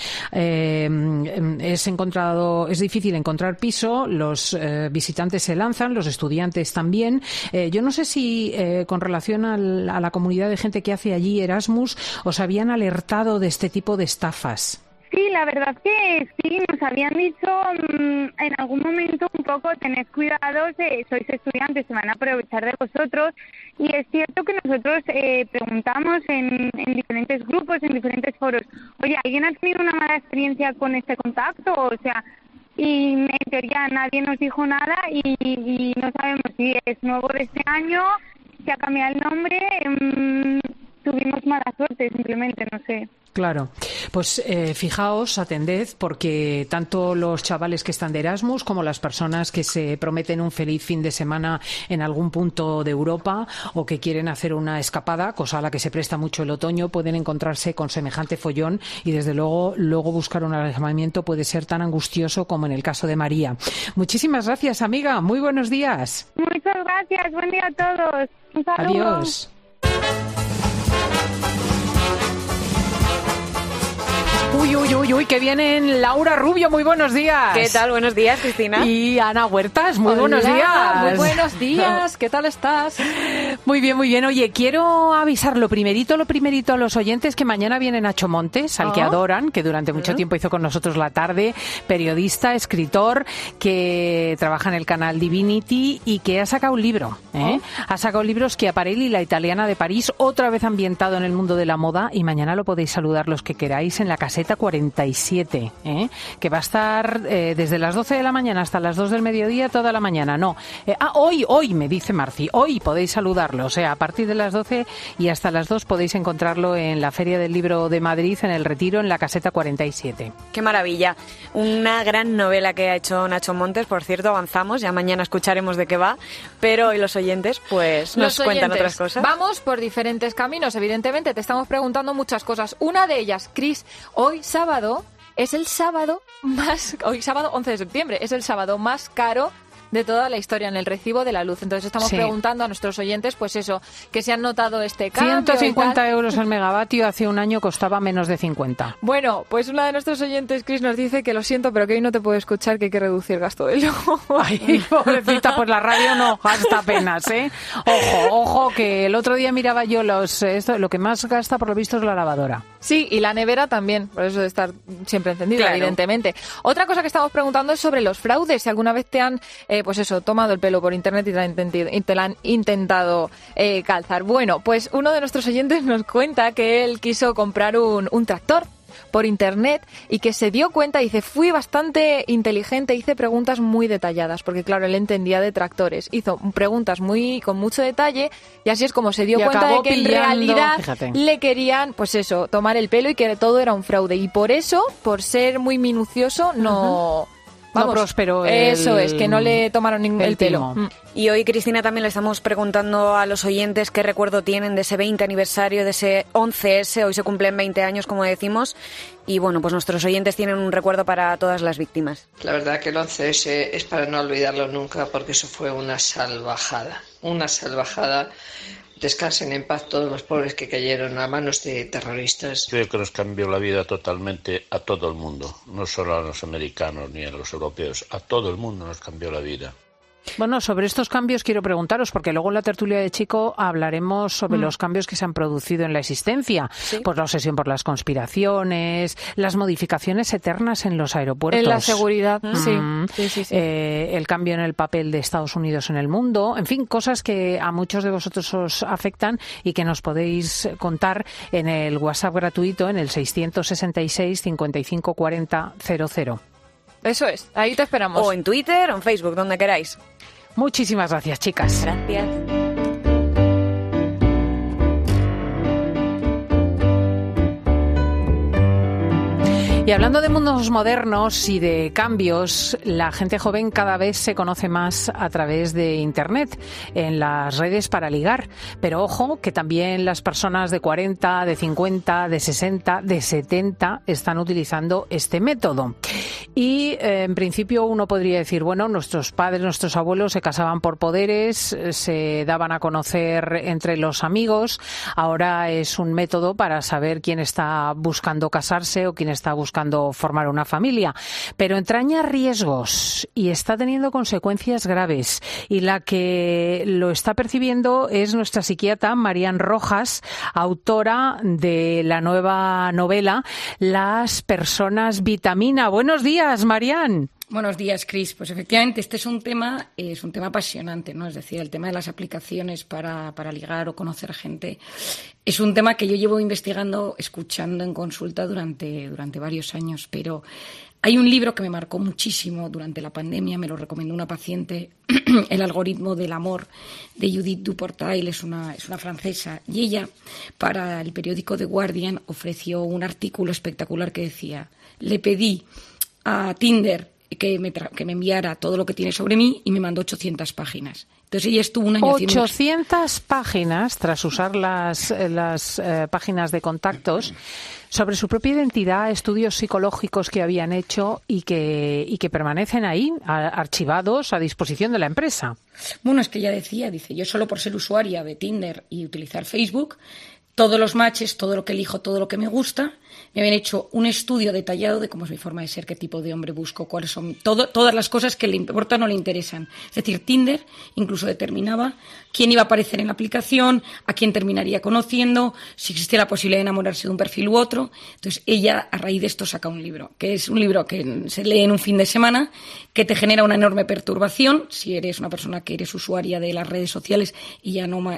es difícil encontrar piso, los visitantes se lanzan, los estudiantes también. Yo no sé si con relación a la comunidad de gente que hace allí Erasmus os habían alertado de este tipo de estafas. Sí, la verdad que sí, nos habían dicho en algún momento un poco, tened cuidado, sois estudiantes, se van a aprovechar de vosotros. Y es cierto que nosotros preguntamos en diferentes grupos, en diferentes foros, oye, ¿alguien ha tenido una mala experiencia con este contacto? O sea, y en teoría nadie nos dijo nada, y no sabemos si es nuevo de este año, si ha cambiado el nombre, tuvimos mala suerte simplemente, no sé. Claro, pues fijaos, atended, porque tanto los chavales que están de Erasmus como las personas que se prometen un feliz fin de semana en algún punto de Europa o que quieren hacer una escapada, cosa a la que se presta mucho el otoño, pueden encontrarse con semejante follón, y desde luego buscar un alojamiento puede ser tan angustioso como en el caso de María. Muchísimas gracias, amiga. Muy buenos días. Muchas gracias. Buen día a todos. Un saludo. Adiós. Uy, que vienen Laura Rubio, muy buenos días. ¿Qué tal? Buenos días, Cristina. Y Ana Huertas, muy buenos días. Muy buenos días, ¿qué tal estás? Muy bien. Oye, quiero avisar lo primerito a los oyentes que mañana viene Nacho Montes, al que adoran, que durante mucho tiempo hizo con nosotros La Tarde, periodista, escritor, que trabaja en el canal Divinity y que ha sacado un libro. Ha sacado libros Schiaparelli, la italiana de París, otra vez ambientado en el mundo de la moda, y mañana lo podéis saludar los que queráis en la caseta 47, que va a estar desde las 12 de la mañana hasta las 2 del mediodía toda la mañana. No, hoy me dice Marci, hoy podéis saludarlo, o sea, a partir de las 12 y hasta las 2 podéis encontrarlo en la Feria del Libro de Madrid, en el Retiro, en la caseta 47. Qué maravilla, una gran novela que ha hecho Nacho Montes, por cierto, avanzamos, ya mañana escucharemos de qué va, pero hoy los oyentes pues nos cuentan otras cosas. Vamos por diferentes caminos, evidentemente, te estamos preguntando muchas cosas. Una de ellas, Cris, hoy sábado 11 de septiembre, es el sábado más caro de toda la historia en el recibo de la luz. Entonces estamos preguntando a nuestros oyentes, pues eso, que se han notado este cambio. 150 euros el megavatio, hace un año costaba menos de 50. Bueno, pues una de nuestros oyentes, Cris, nos dice que lo siento, pero que hoy no te puedo escuchar, que hay que reducir el gasto de luz. Ay, pobrecita, pues la radio no gasta apenas, ¿eh? Ojo, que el otro día miraba yo lo que más gasta por lo visto es la lavadora. Sí, y la nevera también, por eso de estar siempre encendida, claro, evidentemente. Otra cosa que estamos preguntando es sobre los fraudes, si alguna vez te han tomado el pelo por internet y te la han intentado calzar. Bueno, pues uno de nuestros oyentes nos cuenta que él quiso comprar un tractor por internet y que se dio cuenta, dice, fui bastante inteligente, hice preguntas muy detalladas, porque claro, él entendía de tractores, hizo preguntas con mucho detalle y así es como se dio cuenta de que en realidad le querían, pues eso, tomar el pelo y que todo era un fraude, y por eso, por ser muy minucioso, no prosperó. Eso es, que no le tomaron el pelo. Y hoy, Cristina, también le estamos preguntando a los oyentes qué recuerdo tienen de ese 20 aniversario, de ese 11S. Hoy se cumplen 20 años, como decimos. Y bueno, pues nuestros oyentes tienen un recuerdo para todas las víctimas. La verdad que el 11S es para no olvidarlo nunca, porque eso fue una salvajada. Una salvajada. Descansen en paz todos los pobres que cayeron a manos de terroristas. Creo que nos cambió la vida totalmente a todo el mundo, no solo a los americanos ni a los europeos, a todo el mundo nos cambió la vida. Bueno, sobre estos cambios quiero preguntaros, porque luego en la tertulia de Chico hablaremos sobre los cambios que se han producido en la existencia. Pues la obsesión por las conspiraciones, las modificaciones eternas en los aeropuertos. En la seguridad, sí. El cambio en el papel de Estados Unidos en el mundo. En fin, cosas que a muchos de vosotros os afectan y que nos podéis contar en el WhatsApp gratuito, en el 666 55 40 00. Eso es, ahí te esperamos. O en Twitter o en Facebook, donde queráis. Muchísimas gracias, chicas. Gracias. Y hablando de mundos modernos y de cambios, la gente joven cada vez se conoce más a través de Internet, en las redes para ligar. Pero ojo, que también las personas de 40, de 50, de 60, de 70 están utilizando este método. Y en principio uno podría decir, bueno, nuestros padres, nuestros abuelos se casaban por poderes, se daban a conocer entre los amigos. Ahora es un método para saber quién está buscando casarse o quién está buscando formar una familia, pero entraña riesgos y está teniendo consecuencias graves, y la que lo está percibiendo es nuestra psiquiatra Marian Rojas, autora de la nueva novela Las personas vitamina. Buenos días, Marian. Buenos días, Cris. Pues efectivamente este es un tema apasionante, ¿no? Es decir, el tema de las aplicaciones para ligar o conocer gente es un tema que yo llevo investigando, escuchando en consulta durante varios años, pero hay un libro que me marcó muchísimo durante la pandemia, me lo recomendó una paciente, El algoritmo del amor, de Judith Duportail, es una francesa, y ella, para el periódico The Guardian, ofreció un artículo espectacular que decía: le pedí a Tinder que me enviara todo lo que tiene sobre mí y me mandó 800 páginas. Entonces ella estuvo un año 800 páginas, tras usar las páginas de contactos, sobre su propia identidad, estudios psicológicos que habían hecho y que permanecen ahí, archivados, a disposición de la empresa. Bueno, es que ella dice, yo solo por ser usuaria de Tinder y utilizar Facebook, todos los matches, todo lo que elijo, todo lo que me gusta, me habían hecho un estudio detallado de cómo es mi forma de ser, qué tipo de hombre busco, cuáles son todas las cosas que le importan o le interesan. Es decir, Tinder incluso determinaba quién iba a aparecer en la aplicación, a quién terminaría conociendo, si existía la posibilidad de enamorarse de un perfil u otro. Entonces ella, a raíz de esto, saca un libro, que es un libro que se lee en un fin de semana, que te genera una enorme perturbación si eres una persona que eres usuaria de las redes sociales y ya no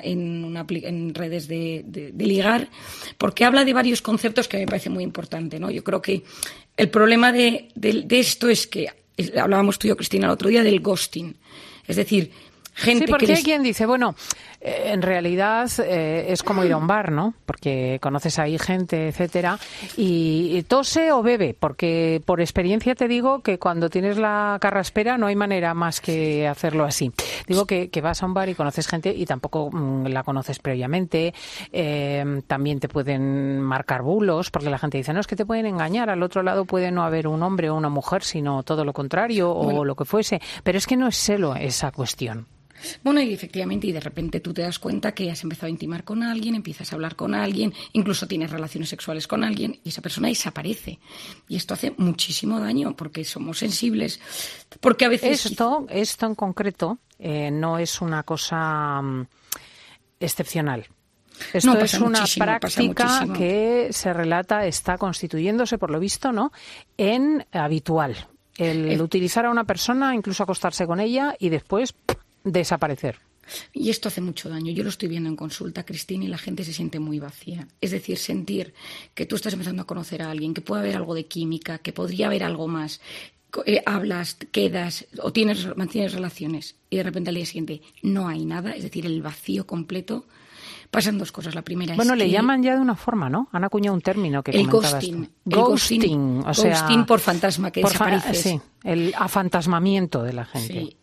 en redes de ligar, porque habla de varios conceptos que me parece muy importante, ¿no? Yo creo que el problema de esto es que, hablábamos tú y yo, Cristina, el otro día, del ghosting. Es decir, gente sí, porque que hay quien dice, bueno, en realidad es como ir a un bar, ¿no? Porque conoces ahí gente, etcétera, y tose o bebe, porque por experiencia te digo que cuando tienes la carraspera no hay manera más que hacerlo así. Digo que vas a un bar y conoces gente y tampoco la conoces previamente, también te pueden marcar bulos, porque la gente dice, no, es que te pueden engañar, al otro lado puede no haber un hombre o una mujer, sino todo lo contrario, o lo que fuese, pero es que no es solo esa cuestión. Bueno, y efectivamente, y de repente tú te das cuenta que has empezado a intimar con alguien, empiezas a hablar con alguien, incluso tienes relaciones sexuales con alguien, y esa persona desaparece. Y esto hace muchísimo daño, porque somos sensibles, porque a veces... Esto en concreto no es una cosa excepcional. Esto es una práctica que se relata, está constituyéndose, por lo visto, ¿no?, en habitual. El utilizar a una persona, incluso acostarse con ella y después desaparecer. Y esto hace mucho daño. Yo lo estoy viendo en consulta, Cristina, y la gente se siente muy vacía. Es decir, sentir que tú estás empezando a conocer a alguien, que puede haber algo de química, que podría haber algo más. Hablas, quedas o mantienes relaciones y de repente al día siguiente no hay nada, es decir, el vacío completo. Pasan dos cosas. La primera bueno, es le que... llaman ya de una forma, ¿no? Han acuñado un término que comentabas tú. Ghosting. O sea, ghosting por fantasma, que desapareces. Sí, el afantasmamiento de la gente. Sí.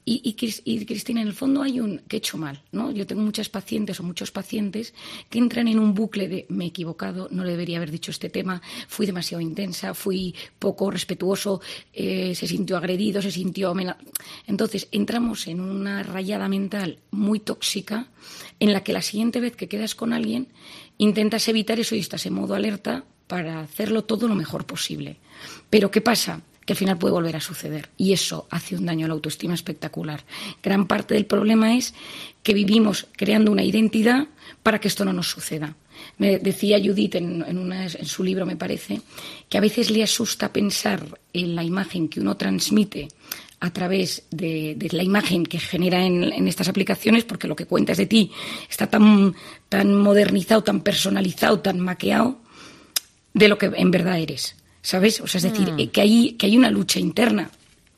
Y Cristina, en el fondo hay que he hecho mal, ¿no? Yo tengo muchas pacientes o muchos pacientes que entran en un bucle de me he equivocado, no le debería haber dicho este tema, fui demasiado intensa, fui poco respetuoso, se sintió agredido, se sintió... Entonces, entramos en una rayada mental muy tóxica en la que la siguiente vez que quedas con alguien intentas evitar eso y estás en modo alerta para hacerlo todo lo mejor posible. Pero ¿qué pasa? Que al final puede volver a suceder y eso hace un daño a la autoestima espectacular. Gran parte del problema es que vivimos creando una identidad para que esto no nos suceda. Me decía Judith en su libro, me parece, que a veces le asusta pensar en la imagen que uno transmite a través de la imagen que genera en estas aplicaciones, porque lo que cuentas de ti está tan modernizado, tan personalizado, tan maqueado de lo que en verdad eres, ¿sabes? O sea, es decir, que hay una lucha interna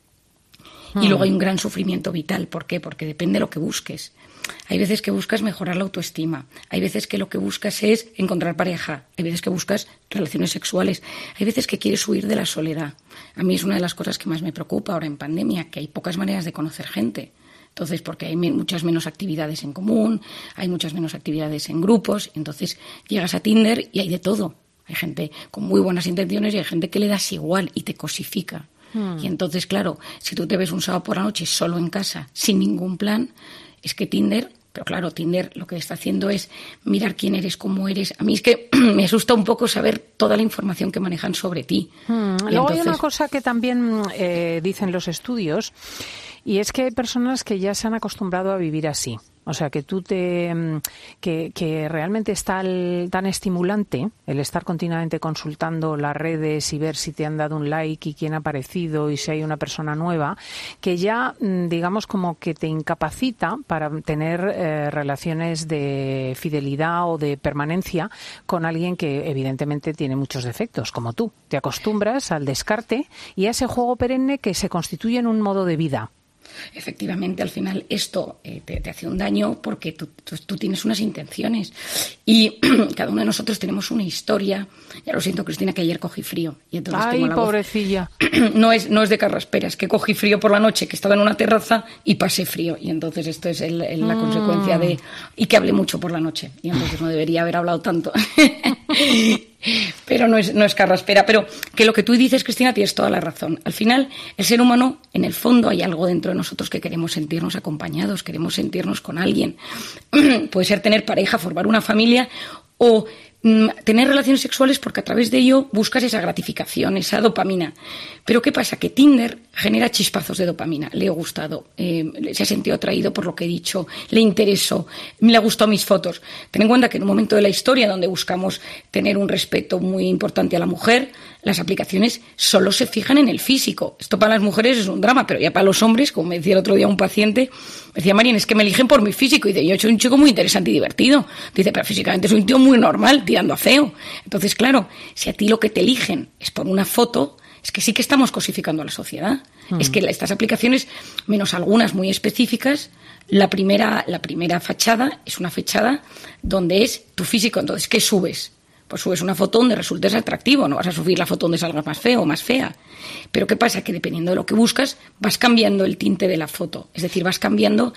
y luego hay un gran sufrimiento vital. ¿Por qué? Porque depende de lo que busques. Hay veces que buscas mejorar la autoestima, hay veces que lo que buscas es encontrar pareja, hay veces que buscas relaciones sexuales, hay veces que quieres huir de la soledad. A mí es una de las cosas que más me preocupa ahora en pandemia, que hay pocas maneras de conocer gente. Entonces, porque hay muchas menos actividades en común, hay muchas menos actividades en grupos, entonces llegas a Tinder y hay de todo. Hay gente con muy buenas intenciones y hay gente que le das igual y te cosifica. Y entonces, claro, si tú te ves un sábado por la noche solo en casa, sin ningún plan, es que Tinder lo que está haciendo es mirar quién eres, cómo eres. A mí es que me asusta un poco saber toda la información que manejan sobre ti. Luego hay una cosa que también dicen los estudios, y es que hay personas que ya se han acostumbrado a vivir así. O sea, que que realmente es tan estimulante el estar continuamente consultando las redes y ver si te han dado un like y quién ha aparecido y si hay una persona nueva, que ya, digamos, como que te incapacita para tener relaciones de fidelidad o de permanencia con alguien que evidentemente tiene muchos defectos, como tú. Te acostumbras al descarte y a ese juego perenne que se constituye en un modo de vida. Efectivamente, al final esto te hace un daño porque tú tienes unas intenciones y cada uno de nosotros tenemos una historia. Ya lo siento, Cristina, que ayer cogí frío. Y entonces ¡ay, pobrecilla! No es de carraspera, es que cogí frío por la noche, que estaba en una terraza y pasé frío. Y entonces esto es la consecuencia de... Y que hablé mucho por la noche. Y entonces no debería haber hablado tanto. Pero no es carraspera. Pero que lo que tú dices, Cristina, tienes toda la razón. Al final, el ser humano, en el fondo, hay algo dentro de nosotros que queremos sentirnos acompañados, queremos sentirnos con alguien. Puede ser tener pareja, formar una familia o tener relaciones sexuales porque a través de ello buscas esa gratificación, esa dopamina. Pero ¿qué pasa? Que Tinder genera chispazos de dopamina. Le he gustado, se ha sentido atraído por lo que he dicho, le interesó, le ha gustado mis fotos. Ten en cuenta que en un momento de la historia donde buscamos tener un respeto muy importante a la mujer, las aplicaciones solo se fijan en el físico. Esto para las mujeres es un drama, pero ya para los hombres, como me decía el otro día un paciente, me decía, Marian, es que me eligen por mi físico. Y dice, yo soy un chico muy interesante y divertido. Dice, pero físicamente soy un tío muy normal, tirando a feo. Entonces, claro, si a ti lo que te eligen es por una foto, es que sí que estamos cosificando a la sociedad. Es que estas aplicaciones, menos algunas muy específicas, la primera fachada es una fachada donde es tu físico. Entonces, ¿qué subes? Pues subes una foto donde resultes atractivo, no vas a subir la foto donde salgas más feo o más fea. Pero ¿qué pasa? Que dependiendo de lo que buscas, vas cambiando el tinte de la foto. Es decir, vas cambiando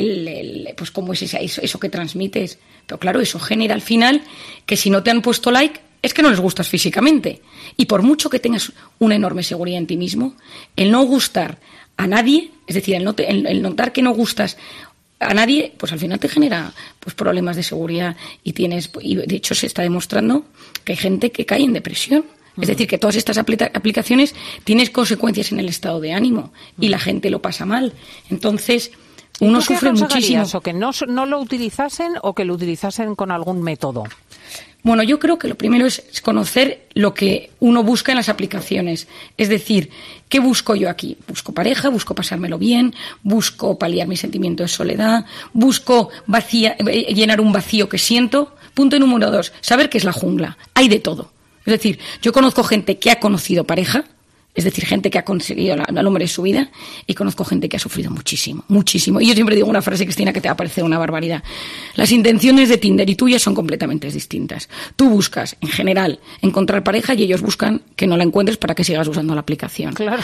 pues cómo es eso que transmites. Pero claro, eso genera al final que si no te han puesto like, es que no les gustas físicamente. Y por mucho que tengas una enorme seguridad en ti mismo, el no gustar a nadie, es decir, el notar que no gustas a nadie, pues al final te genera pues problemas de seguridad y de hecho se está demostrando que hay gente que cae en depresión. Es decir, que todas estas aplicaciones tienen consecuencias en el estado de ánimo y la gente lo pasa mal. Entonces, uno sufre muchísimo. ¿O que no lo utilizasen o que lo utilizasen con algún método? Bueno, yo creo que lo primero es conocer lo que uno busca en las aplicaciones. Es decir, ¿qué busco yo aquí? Busco pareja, busco pasármelo bien, busco paliar mi sentimiento de soledad, busco llenar un vacío que siento. Punto número 2, saber qué es la jungla. Hay de todo. Es decir, yo conozco gente que ha conocido pareja, es decir, gente que ha conseguido al hombre de su vida, y conozco gente que ha sufrido muchísimo, muchísimo. Y yo siempre digo una frase, Cristina, que te va a parecer una barbaridad. Las intenciones de Tinder y tuyas son completamente distintas. Tú buscas, en general, encontrar pareja y ellos buscan que no la encuentres para que sigas usando la aplicación. Claro.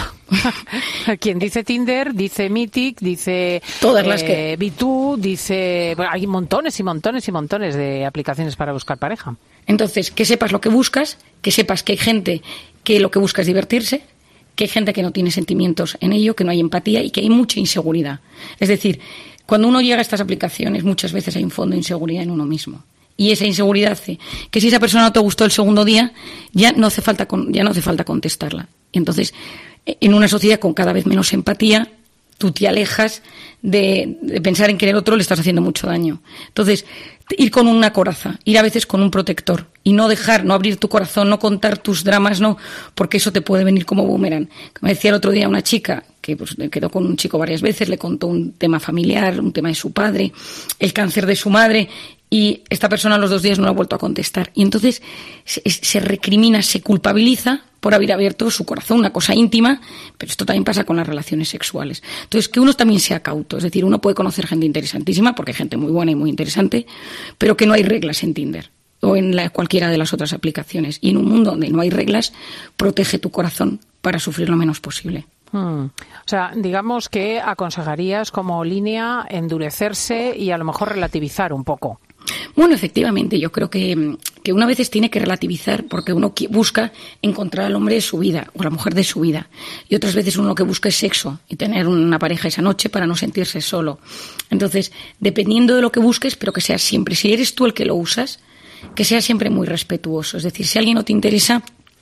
Quien dice Tinder, dice Mythic, dice todas las que Bitu, dice... Bueno, hay montones y montones y montones de aplicaciones para buscar pareja. Entonces, que sepas lo que buscas, que sepas que hay gente que lo que busca es divertirse, que hay gente que no tiene sentimientos en ello, que no hay empatía y que hay mucha inseguridad. Es decir, cuando uno llega a estas aplicaciones, muchas veces hay un fondo de inseguridad en uno mismo. Y esa inseguridad hace que si esa persona no te gustó el segundo día, ya no hace falta contestarla. Y entonces, en una sociedad con cada vez menos empatía, tú te alejas de pensar en que el otro le estás haciendo mucho daño. Entonces, ir con una coraza, ir a veces con un protector y no abrir tu corazón, no contar tus dramas, no, porque eso te puede venir como boomerang. Como decía el otro día una chica que pues, quedó con un chico varias veces, le contó un tema familiar, un tema de su padre, el cáncer de su madre, y esta persona a los 2 días no lo ha vuelto a contestar. Y entonces se recrimina, se culpabiliza por haber abierto su corazón, una cosa íntima, pero esto también pasa con las relaciones sexuales. Entonces, que uno también sea cauto, es decir, uno puede conocer gente interesantísima, porque hay gente muy buena y muy interesante, pero que no hay reglas en Tinder o en cualquiera de las otras aplicaciones. Y en un mundo donde no hay reglas, protege tu corazón para sufrir lo menos posible. O sea, digamos que aconsejarías como línea endurecerse y a lo mejor relativizar un poco. Bueno, efectivamente, yo creo que uno a veces tiene que relativizar porque uno busca encontrar al hombre de su vida o a la mujer de su vida. Y otras veces uno lo que busca es sexo y tener una pareja esa noche para no sentirse solo. Entonces, dependiendo de lo que busques, pero que sea siempre, si eres tú el que lo usas, que sea siempre muy respetuoso. Es decir, si alguien no te interesa,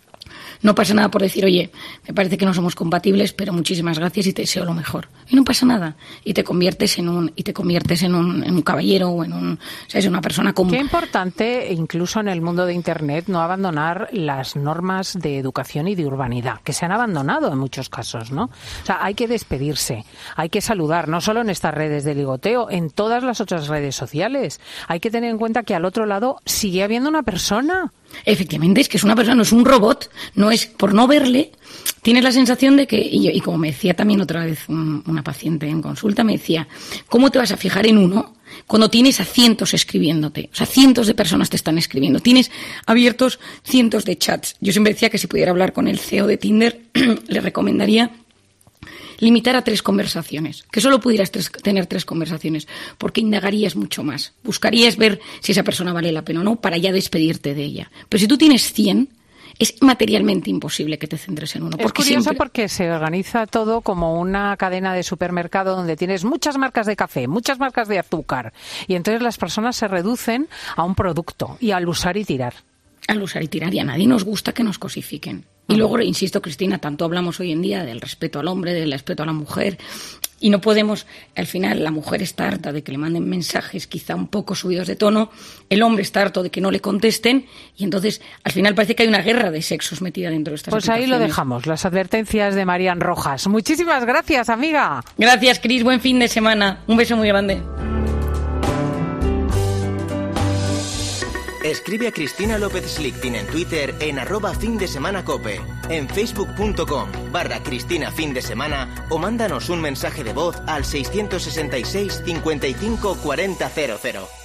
no pasa nada por decir, oye, me parece que no somos compatibles, pero muchísimas gracias y te deseo lo mejor. Y no pasa nada. Y te conviertes en un caballero o ¿sabes? Una persona común. Qué importante, incluso en el mundo de Internet, no abandonar las normas de educación y de urbanidad, que se han abandonado en muchos casos, ¿no? O sea, hay que despedirse, hay que saludar, no solo en estas redes de ligoteo, en todas las otras redes sociales. Hay que tener en cuenta que al otro lado sigue habiendo una persona. Efectivamente, es que es una persona, no es un robot, no es por no verle, tienes la sensación de que, y como me decía también otra vez una paciente en consulta, me decía, ¿cómo te vas a fijar en uno cuando tienes a cientos escribiéndote? O sea, cientos de personas te están escribiendo, tienes abiertos cientos de chats. Yo siempre decía que si pudiera hablar con el CEO de Tinder, le recomendaría limitar a 3 conversaciones, que solo pudieras tener 3 conversaciones, porque indagarías mucho más. Buscarías ver si esa persona vale la pena o no para ya despedirte de ella. Pero si tú tienes 100, es materialmente imposible que te centres en uno. Es curioso porque se organiza todo como una cadena de supermercado donde tienes muchas marcas de café, muchas marcas de azúcar, y entonces las personas se reducen a un producto y al usar y tirar. Al usar y tirar, y a nadie nos gusta que nos cosifiquen. Y luego, insisto, Cristina, tanto hablamos hoy en día del respeto al hombre, del respeto a la mujer, y no podemos, al final, la mujer está harta de que le manden mensajes quizá un poco subidos de tono, el hombre está harto de que no le contesten, y entonces, al final, parece que hay una guerra de sexos metida dentro de estas aplicaciones. Pues ahí lo dejamos, las advertencias de Marian Rojas. Muchísimas gracias, amiga. Gracias, Cris, buen fin de semana. Un beso muy grande. Escribe a Cristina López Slichting en Twitter en @findesemanacope, en facebook.com/Cristina Fin de Semana o mándanos un mensaje de voz al 666 55 40 00.